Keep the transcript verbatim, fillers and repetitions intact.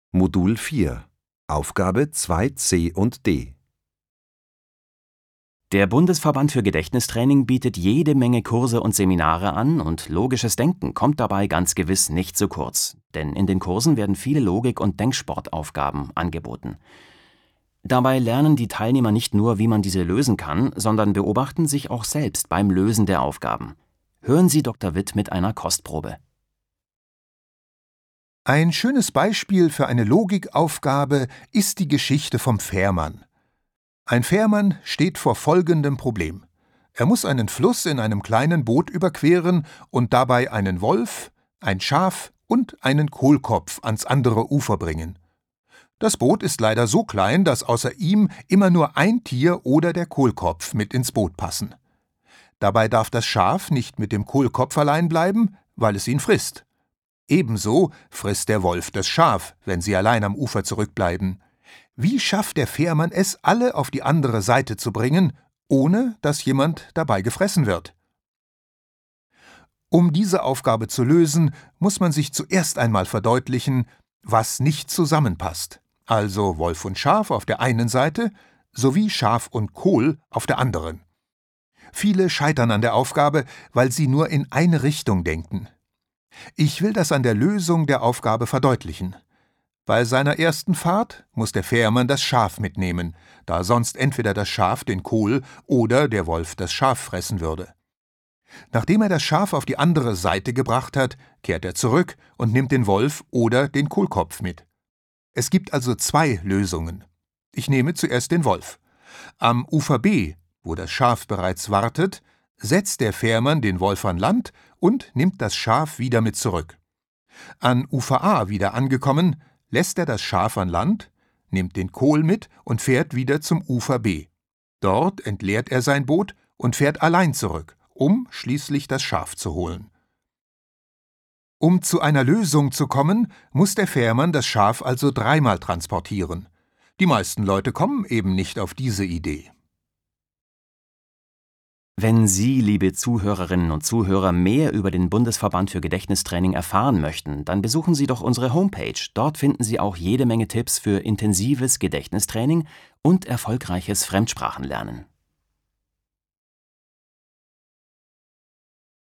Modul vier Aufgabe zwei c und d. Der Bundesverband für Gedächtnistraining bietet jede Menge Kurse und Seminare an und logisches Denken kommt dabei ganz gewiss nicht zu kurz, denn in den Kursen werden viele Logik- und Denksportaufgaben angeboten. Dabei lernen die Teilnehmer nicht nur, wie man diese lösen kann, sondern beobachten sich auch selbst beim Lösen der Aufgaben. Hören Sie Doktor Witt mit einer Kostprobe. Ein schönes Beispiel für eine Logikaufgabe ist die Geschichte vom Fährmann. Ein Fährmann steht vor folgendem Problem. Er muss einen Fluss in einem kleinen Boot überqueren und dabei einen Wolf, ein Schaf und einen Kohlkopf ans andere Ufer bringen. Das Boot ist leider so klein, dass außer ihm immer nur ein Tier oder der Kohlkopf mit ins Boot passen. Dabei darf das Schaf nicht mit dem Kohlkopf allein bleiben, weil es ihn frisst. Ebenso frisst der Wolf das Schaf, wenn sie allein am Ufer zurückbleiben. Wie schafft der Fährmann es, alle auf die andere Seite zu bringen, ohne dass jemand dabei gefressen wird? Um diese Aufgabe zu lösen, muss man sich zuerst einmal verdeutlichen, was nicht zusammenpasst, also Wolf und Schaf auf der einen Seite sowie Schaf und Kohl auf der anderen. Viele scheitern an der Aufgabe, weil sie nur in eine Richtung denken. Ich will das an der Lösung der Aufgabe verdeutlichen. Bei seiner ersten Fahrt muss der Fährmann das Schaf mitnehmen, da sonst entweder das Schaf den Kohl oder der Wolf das Schaf fressen würde. Nachdem er das Schaf auf die andere Seite gebracht hat, kehrt er zurück und nimmt den Wolf oder den Kohlkopf mit. Es gibt also zwei Lösungen. Ich nehme zuerst den Wolf. Am Ufer B, wo das Schaf bereits wartet, setzt der Fährmann den Wolf an Land und nimmt das Schaf wieder mit zurück. An Ufer A wieder angekommen, lässt er das Schaf an Land, nimmt den Kohl mit und fährt wieder zum Ufer B. Dort entleert er sein Boot und fährt allein zurück, um schließlich das Schaf zu holen. Um zu einer Lösung zu kommen, muss der Fährmann das Schaf also dreimal transportieren. Die meisten Leute kommen eben nicht auf diese Idee. Wenn Sie, liebe Zuhörerinnen und Zuhörer, mehr über den Bundesverband für Gedächtnistraining erfahren möchten, dann besuchen Sie doch unsere Homepage. Dort finden Sie auch jede Menge Tipps für intensives Gedächtnistraining und erfolgreiches Fremdsprachenlernen.